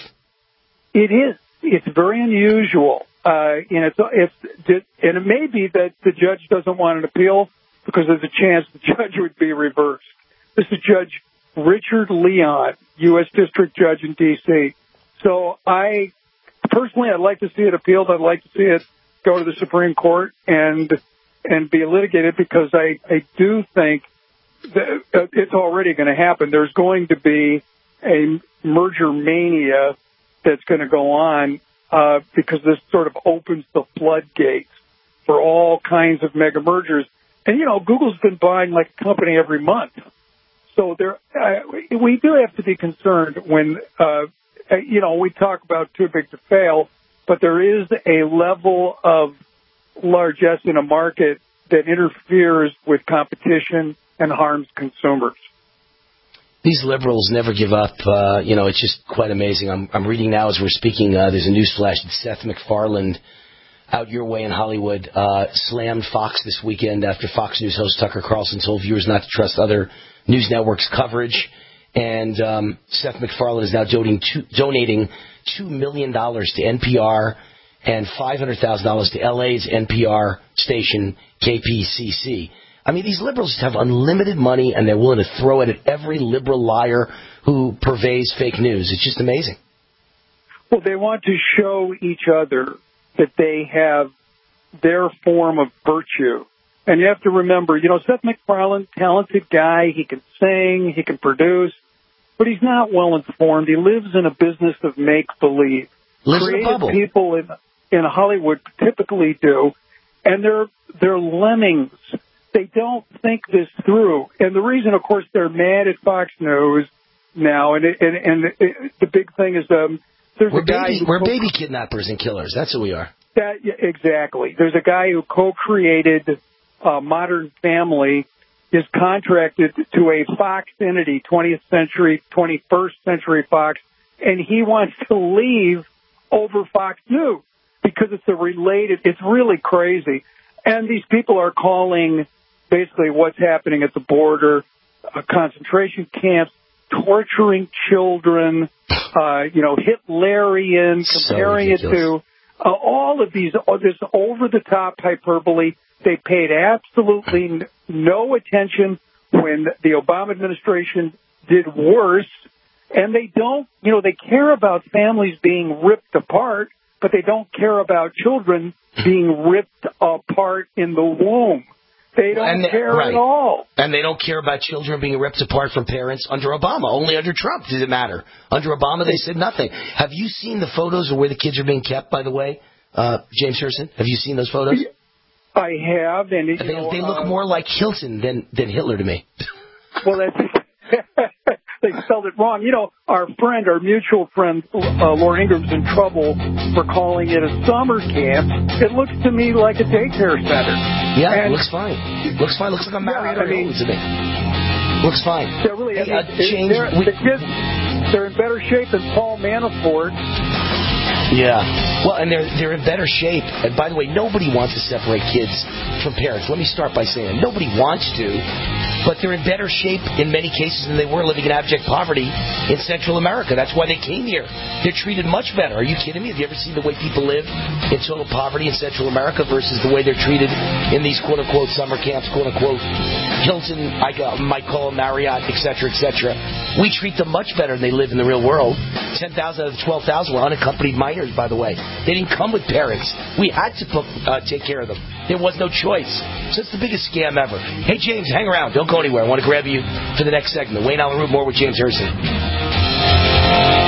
Speaker 5: It is. It's very unusual. Uh, and it's, it's, and it may be that the judge doesn't want an appeal because there's a chance the judge would be reversed. This is Judge Richard Leon, U S District Judge in D C So I, personally, I'd like to see it appealed. I'd like to see it go to the Supreme Court and and be litigated because I, I do think that it's already going to happen. There's going to be a merger mania that's going to go on uh, because this sort of opens the floodgates for all kinds of mega mergers. And, you know, Google's been buying like a company every month. So there, uh, we do have to be concerned when, uh, you know, we talk about too big to fail, but there is a level of largesse in a market that interferes with competition and harms consumers.
Speaker 3: These liberals never give up. Uh, you know, it's just quite amazing. I'm, I'm reading now as we're speaking. Uh, there's a news flash that Seth MacFarlane, out your way in Hollywood, uh, slammed Fox this weekend after Fox News host Tucker Carlson told viewers not to trust other news networks' coverage. And um, Seth MacFarlane is now donating two, donating two million dollars to N P R and five hundred thousand dollars to L A's N P R station, K P C C. I mean, these liberals have unlimited money, and they're willing to throw it at every liberal liar who purveys fake news. It's just amazing.
Speaker 5: Well, they want to show each other that they have their form of virtue. And you have to remember, you know, Seth MacFarlane, talented guy. He can sing, he can produce, but he's not well informed. He lives in a business of make-believe.
Speaker 3: Lives in a bubble.
Speaker 5: Creative people in, in Hollywood typically do, and they're, they're lemmings. They don't think this through. And the reason, of course, they're mad at Fox News now, and, and, and the big thing is um, there's
Speaker 3: we're
Speaker 5: a guy...
Speaker 3: Baby,
Speaker 5: who
Speaker 3: we're
Speaker 5: co-
Speaker 3: baby kidnappers and killers. That's who we are.
Speaker 5: That, yeah, exactly. There's a guy who co-created uh, Modern Family, is contracted to a Fox entity, twentieth century, twenty-first century Fox, and he wants to leave over Fox News because it's a related, it's really crazy. And these people are calling basically what's happening at the border, uh, concentration camps, torturing children, uh, you know, Hitlerian, comparing
Speaker 3: so
Speaker 5: it to uh, all of these, all this over-the-top hyperbole. They paid absolutely n- no attention when the Obama administration did worse, and they don't, you know, they care about families being ripped apart, but they don't care about children being ripped apart in the womb. They don't
Speaker 3: and they,
Speaker 5: care
Speaker 3: right.
Speaker 5: at all.
Speaker 3: And they don't care about children being ripped apart from parents under Obama. Only under Trump did it matter. Under Obama, they said nothing. Have you seen the photos of where the kids are being kept, by the way, uh, James Herson? Have you seen those photos?
Speaker 5: I have. And, you
Speaker 3: they,
Speaker 5: know,
Speaker 3: they look
Speaker 5: uh,
Speaker 3: more like Hilton than, than Hitler to me.
Speaker 5: Well, that's... They spelled it wrong. You know, our friend, our mutual friend, uh, Laura Ingram's in trouble for calling it a summer camp. It looks to me like a daycare center.
Speaker 3: Yeah,
Speaker 5: and,
Speaker 3: it looks fine. Looks fine. Looks like a Marriott
Speaker 5: yeah, I mean,
Speaker 3: to me. Looks fine.
Speaker 5: Yeah, really.
Speaker 3: Hey,
Speaker 5: I mean,
Speaker 3: uh, James,
Speaker 5: they're,
Speaker 3: we,
Speaker 5: the kids, they're in better shape than Paul Manafort.
Speaker 3: Yeah. Well, and they're they're in better shape. And by the way, nobody wants to separate kids from parents. Let me start by saying nobody wants to, but they're in better shape in many cases than they were living in abject poverty in Central America. That's why they came here. They're treated much better. Are you kidding me? Have you ever seen the way people live in total poverty in Central America versus the way they're treated in these quote-unquote summer camps, quote-unquote Hilton, I might call them Marriott, et cetera, et cetera. We treat them much better than they live in the real world. ten thousand out of the twelve thousand were unaccompanied minors, by the way. They didn't come with parents. We had to uh, take care of them. There was no choice. So it's the biggest scam ever. Hey, James, hang around. Don't go anywhere. I want to grab you for the next segment. Wayne Allen Root, more with James Herson.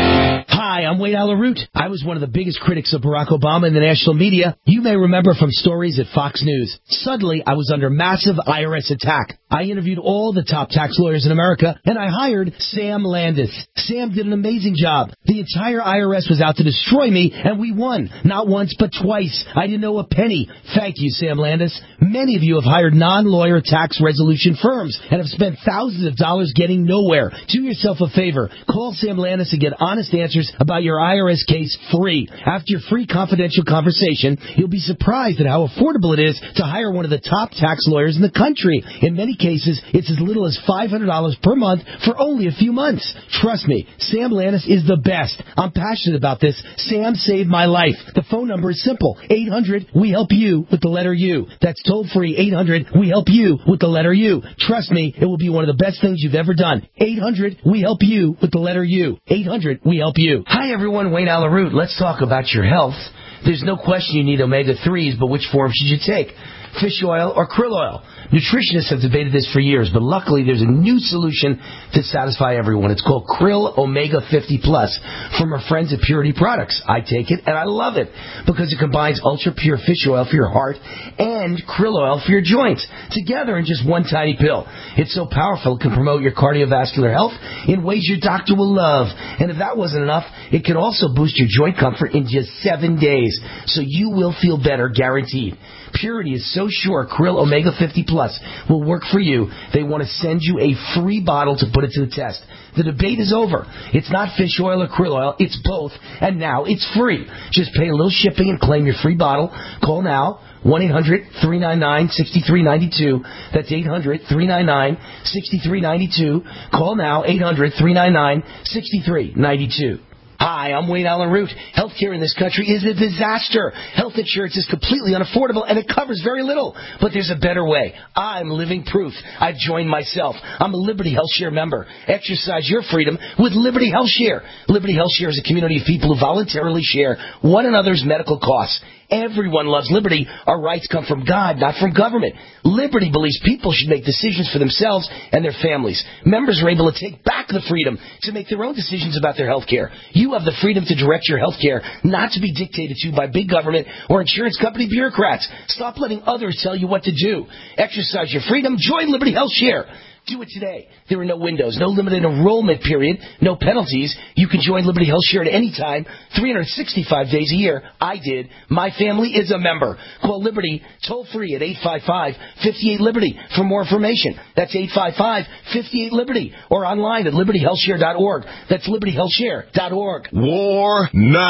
Speaker 3: Hi, I'm Wayne Allen Root. I was one of the biggest critics of Barack Obama in the national media. You may remember from stories at Fox News. Suddenly, I was under massive I R S attack. I interviewed all the top tax lawyers in America, and I hired Sam Landis. Sam did an amazing job. The entire I R S was out to destroy me, and we won. Not once, but twice. I didn't owe a penny. Thank you, Sam Landis. Many of you have hired non-lawyer tax resolution firms and have spent thousands of dollars getting nowhere. Do yourself a favor. Call Sam Landis and get honest answers about your I R S case free. After your free confidential conversation, you'll be surprised at how affordable it is to hire one of the top tax lawyers in the country. In many cases, it's as little as five hundred dollars per month for only a few months. Trust me, Sam Landis is the best. I'm passionate about this. Sam saved my life. The phone number is simple. eight hundred we help you with the letter U. That's toll free. eight hundred we help you with the letter U. Trust me, it will be one of the best things you've ever done. eight hundred we help you with the letter U. eight hundred we help you. Hi everyone, Wayne Allen Root. Let's talk about your health. There's no question you need omega threes, but which form should you take? Fish oil or krill oil? Nutritionists have debated this for years, but luckily there's a new solution to satisfy everyone. It's called Krill Omega fifty Plus from our friends at Purity Products. I take it and I love it because it combines ultra pure fish oil for your heart and krill oil for your joints together in just one tiny pill. It's so powerful it can promote your cardiovascular health in ways your doctor will love. And if that wasn't enough, it can also boost your joint comfort in just seven days. So you will feel better, guaranteed. Purity is so sure Krill Omega fifty Plus will work for you, they want to send you a free bottle to put it to the test. The debate is over. It's not fish oil or krill oil, it's both, and now it's free. Just pay a little shipping and claim your free bottle. Call now, one eight hundred three nine nine six three nine two. That's eight hundred three nine nine six three nine two. Call now, eight hundred three nine nine six three nine two. Hi, I'm Wayne Allen Root. Healthcare in this country is a disaster. Health insurance is completely unaffordable, and it covers very little. But there's a better way. I'm living proof. I've joined myself. I'm a Liberty Health Share member. Exercise your freedom with Liberty Health Share. Liberty Health Share is a community of people who voluntarily share one another's medical costs. Everyone loves liberty. Our rights come from God, not from government. Liberty believes people should make decisions for themselves and their families. Members are able to take back the freedom to make their own decisions about their health care. You have the freedom to direct your health care, not to be dictated to by big government or insurance company bureaucrats. Stop letting others tell you what to do. Exercise your freedom. Join Liberty Health Share. Do it today. There are no windows, no limited enrollment period, no penalties. You can join Liberty Health Share at any time, three hundred sixty-five days a year. I did. My family is a member. Call Liberty toll free at eight five five, five eight, Liberty for more information. That's eight five five, five eight, Liberty or online at liberty health share dot org. That's liberty health share dot org.
Speaker 2: War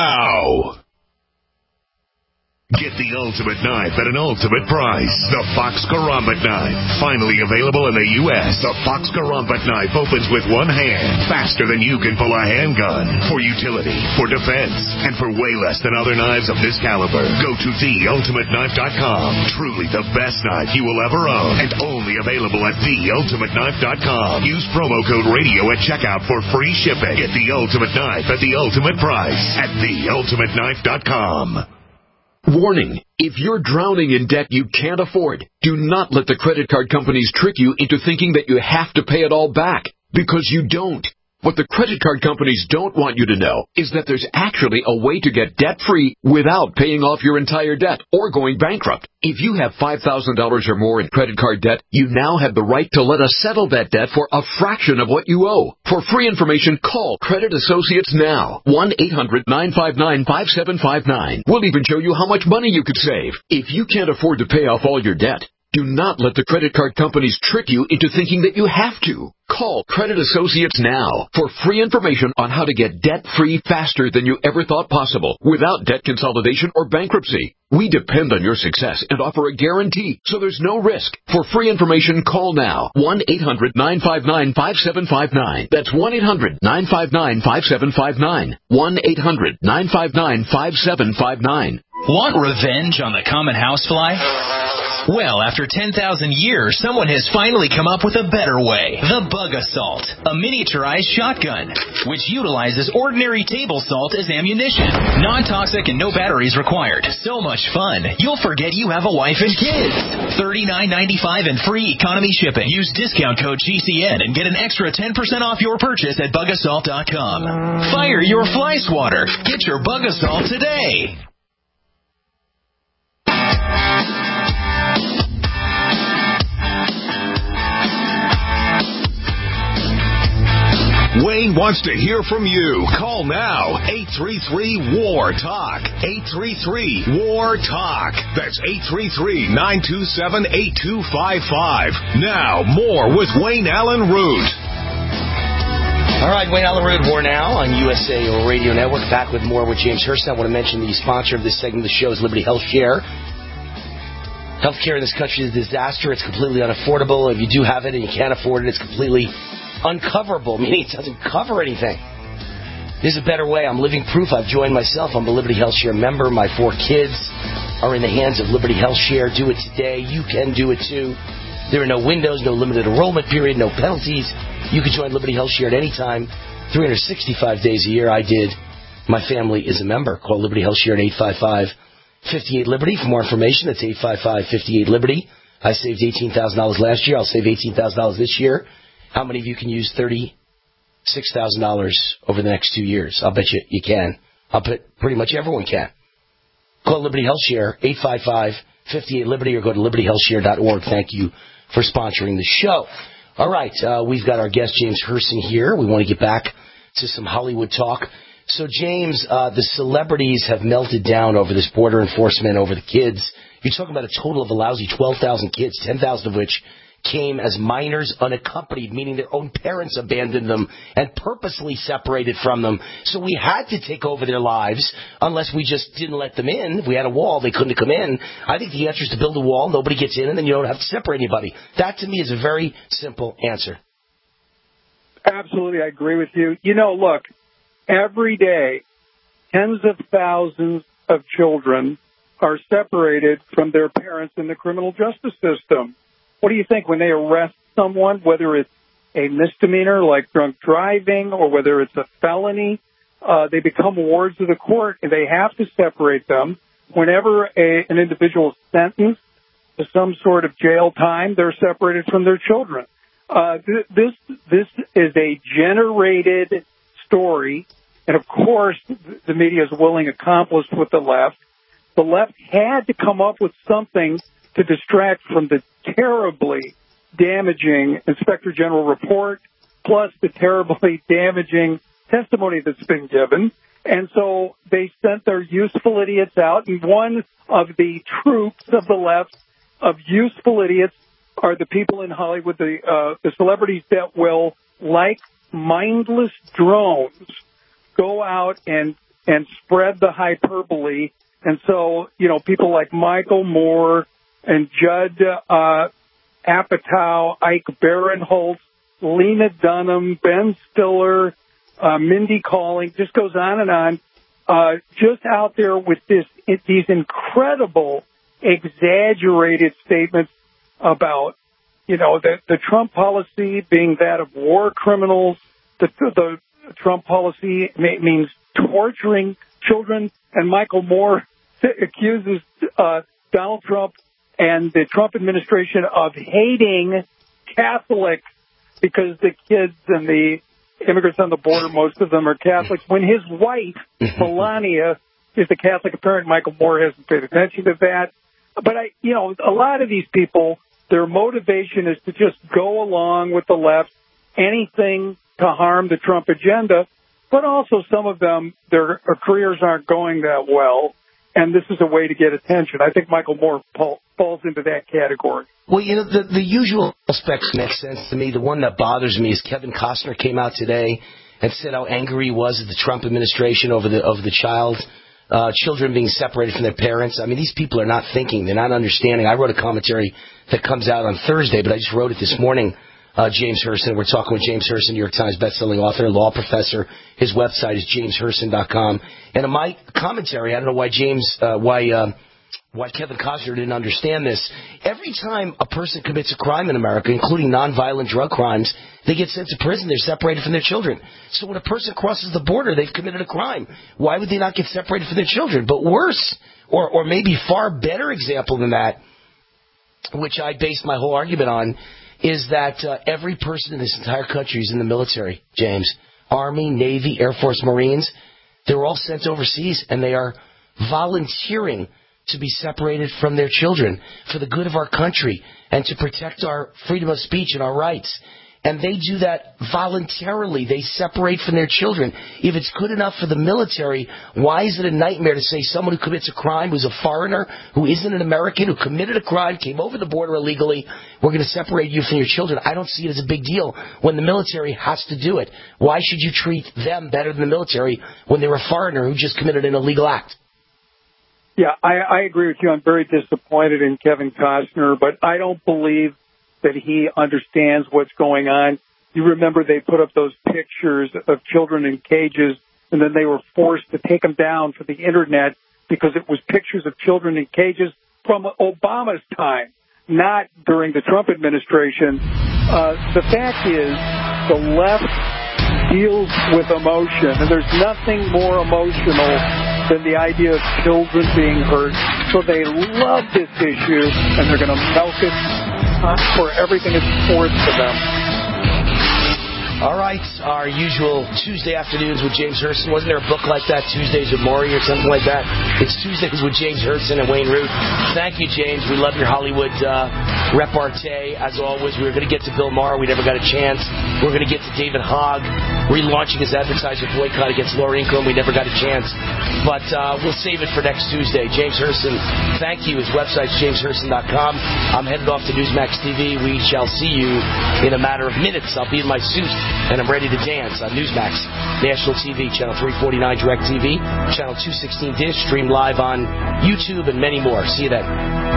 Speaker 2: now. Get the ultimate knife at an ultimate price. The Fox Karambit knife. Finally available in the U S The Fox Karambit knife opens with one hand. Faster than you can pull a handgun. For utility, for defense, and for way less than other knives of this caliber. Go to the ultimate knife dot com. Truly the best knife you will ever own. And only available at the ultimate knife dot com. Use promo code radio at checkout for free shipping. Get the ultimate knife at the ultimate price at the ultimate knife dot com.
Speaker 6: Warning, if you're drowning in debt you can't afford, do not let the credit card companies trick you into thinking that you have to pay it all back, because you don't. What the credit card companies don't want you to know is that there's actually a way to get debt-free without paying off your entire debt or going bankrupt. If you have five thousand dollars or more in credit card debt, you now have the right to let us settle that debt for a fraction of what you owe. For free information, call Credit Associates now. one eight hundred nine five nine five seven five nine. We'll even show you how much money you could save. If you can't afford to pay off all your debt, do not let the credit card companies trick you into thinking that you have to. Call Credit Associates now for free information on how to get debt-free faster than you ever thought possible without debt consolidation or bankruptcy. We depend on your success and offer a guarantee, so there's no risk. For free information, call now. one eight hundred nine five nine five seven five nine. That's one eight hundred nine five nine five seven five nine. one eight hundred nine five nine five seven five nine.
Speaker 22: Want revenge on the common housefly? Well, after ten thousand years, someone has finally come up with a better way. The Bug Assault, a miniaturized shotgun, which utilizes ordinary table salt as ammunition. Non-toxic and no batteries required. So much fun, you'll forget you have a wife and kids. thirty-nine ninety-five and free economy shipping. Use discount code G C N and get an extra ten percent off your purchase at bug assault dot com. Fire your fly swatter. Get your Bug Assault today.
Speaker 2: Wayne wants to hear from you. Call now. eight three three, W A R, TALK. eight three three, W A R, TALK. That's eight three three, nine two seven, eight two five five. Now, more with Wayne Allen Root.
Speaker 3: All right, Wayne Allen Root, War Now on U S A Radio Network. Back with more with James Hurston. I want to mention the sponsor of this segment of the show is Liberty Health Share. Healthcare in this country is a disaster. It's completely unaffordable. If you do have it and you can't afford it, it's completely uncoverable, meaning it doesn't cover anything. There's a better way. I'm living proof. I've joined myself. I'm a Liberty Health Share member. My four kids are in the hands of Liberty Health Share. Do it today. You can do it too. There are no windows, no limited enrollment period, no penalties. You can join Liberty Health Share at any time, three hundred sixty-five days a year. I did. My family is a member. Call Liberty Health Share at eight five five, five eight, Liberty. For more information, that's eight five five, five eight, Liberty. I saved eighteen thousand dollars last year. I'll save eighteen thousand dollars this year. How many of you can use thirty-six thousand dollars over the next two years? I'll bet you you can. I'll bet pretty much everyone can. Call Liberty Health Share, eight five five, five eight, Liberty, or go to liberty health share dot org. Thank you for sponsoring the show. All right, uh, we've got our guest, James Hurston, here. We want to get back to some Hollywood talk. So, James, uh, the celebrities have melted down over this border enforcement, over the kids. You're talking about a total of a lousy twelve thousand kids, ten thousand of which came as minors unaccompanied, meaning their own parents abandoned them and purposely separated from them. So we had to take over their lives unless we just didn't let them in. If we had a wall, they couldn't come in. I think the answer is to build a wall, nobody gets in, and then you don't have to separate anybody. That, to me, is a very simple answer.
Speaker 5: Absolutely, I agree with you. You know, look, every day, tens of thousands of children are separated from their parents in the criminal justice system. What do you think when they arrest someone, whether it's a misdemeanor like drunk driving or whether it's a felony, uh, they become wards of the court and they have to separate them. Whenever a, an individual is sentenced to some sort of jail time, they're separated from their children. Uh, th- this this is a generated story, and of course the media is a willing accomplice with the left. The left had to come up with something to distract from the terribly damaging Inspector General report, plus the terribly damaging testimony that's been given. And so they sent their useful idiots out, and one of the troops of the left of useful idiots are the people in Hollywood, the, uh, the celebrities that will, like mindless drones, go out and, and spread the hyperbole. And so, you know, people like Michael Moore and Judd uh, Apatow, Ike Barinholtz, Lena Dunham, Ben Stiller, uh, Mindy Kaling, just goes on and on, uh, just out there with this these incredible, exaggerated statements about, you know, the, the Trump policy being that of war criminals. The, the Trump policy means torturing children. And Michael Moore accuses uh, Donald Trump and the Trump administration of hating Catholics because the kids and the immigrants on the border, most of them are Catholics, when his wife, Melania, is a Catholic. Apparently Michael Moore hasn't paid attention to that. But, I, you know, a lot of these people, their motivation is to just go along with the left, anything to harm the Trump agenda. But also some of them, their careers aren't going that well, and this is a way to get attention. I think Michael Moore falls into that category.
Speaker 3: Well, you know, the, the usual suspects make sense to me. The one that bothers me is Kevin Costner came out today and said how angry he was at the Trump administration over the over the child, uh, children being separated from their parents. I mean, these people are not thinking. They're not understanding. I wrote a commentary that comes out on Thursday, but I just wrote it this morning. Uh, James Herson. We're talking with James Herson, New York Times bestselling author, law professor. His website is james herson dot com. And in my commentary, I don't know why James, uh, why, uh, why Kevin Costner didn't understand this. Every time a person commits a crime in America, including nonviolent drug crimes, they get sent to prison. They're separated from their children. So when a person crosses the border, they've committed a crime. Why would they not get separated from their children? But worse, or, or maybe far better example than that, which I based my whole argument on, is that uh, every person in this entire country is in the military, James. Army, Navy, Air Force, Marines. They're all sent overseas, and they are volunteering to be separated from their children for the good of our country and to protect our freedom of speech and our rights. And they do that voluntarily. They separate from their children. If it's good enough for the military, why is it a nightmare to say someone who commits a crime, who's a foreigner, who isn't an American, who committed a crime, came over the border illegally, we're going to separate you from your children? I don't see it as a big deal when the military has to do it. Why should you treat them better than the military when they're a foreigner who just committed an illegal act?
Speaker 5: Yeah, I, I agree with you. I'm very disappointed in Kevin Costner, but I don't believe that he understands what's going on. You remember they put up those pictures of children in cages, and then they were forced to take them down for the Internet because it was pictures of children in cages from Obama's time, not during the Trump administration. Uh, the fact is, the left deals with emotion, and there's nothing more emotional than the idea of children being hurt. So they love this issue, and they're going to milk it for everything it's worth to them.
Speaker 3: All right, our usual Tuesday afternoons with James Herson. Wasn't there a book like that, Tuesdays with Maury or something like that? It's Tuesdays with James Herson and Wayne Root. Thank you, James. We love your Hollywood uh, repartee. As always, we were going to get to Bill Maher. We never got a chance. We We're going to get to David Hogg relaunching his advertising boycott against Laura Ingraham. We never got a chance. But uh, we'll save it for next Tuesday. James Herson, thank you. His website's james herson dot com. I'm headed off to Newsmax T V. We shall see you in a matter of minutes. I'll be in my suit, and I'm ready to dance on Newsmax, National T V, Channel three forty-nine DirecTV, Channel two sixteen Dish, stream live on YouTube, and many more. See you then.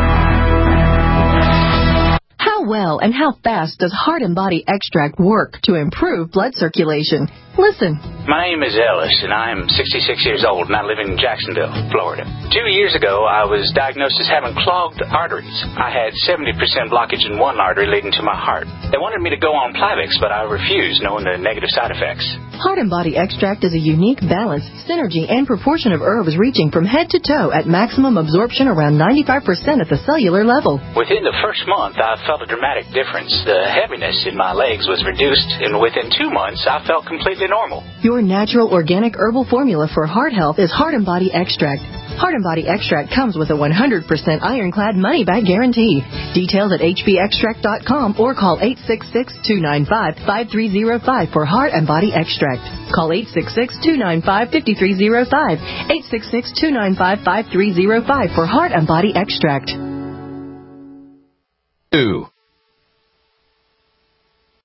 Speaker 7: How well and how fast does Heart and Body Extract work to improve blood circulation? Listen.
Speaker 9: My name is Ellis, and I am sixty-six years old, and I live in Jacksonville, Florida. Two years ago, I was diagnosed as having clogged arteries. I had seventy percent blockage in one artery leading to my heart. They wanted me to go on Plavix, but I refused, knowing the negative side effects.
Speaker 7: Heart and Body Extract is a unique balance, synergy, and proportion of herbs reaching from head to toe at maximum absorption around ninety-five percent at the cellular level.
Speaker 9: Within the first month, I felt a dramatic difference. The heaviness in my legs was reduced, and within two months, I felt completely normal.
Speaker 7: Your natural organic herbal formula for heart health is Heart and Body Extract. Heart and Body Extract comes with a one hundred percent ironclad money-back guarantee. Details at h b extract dot com or call eight six six, two nine five, five three zero five for Heart and Body Extract. Call eight six six, two nine five, five three zero five, eight six six, two nine five, five three zero five for Heart and Body Extract.
Speaker 1: Two.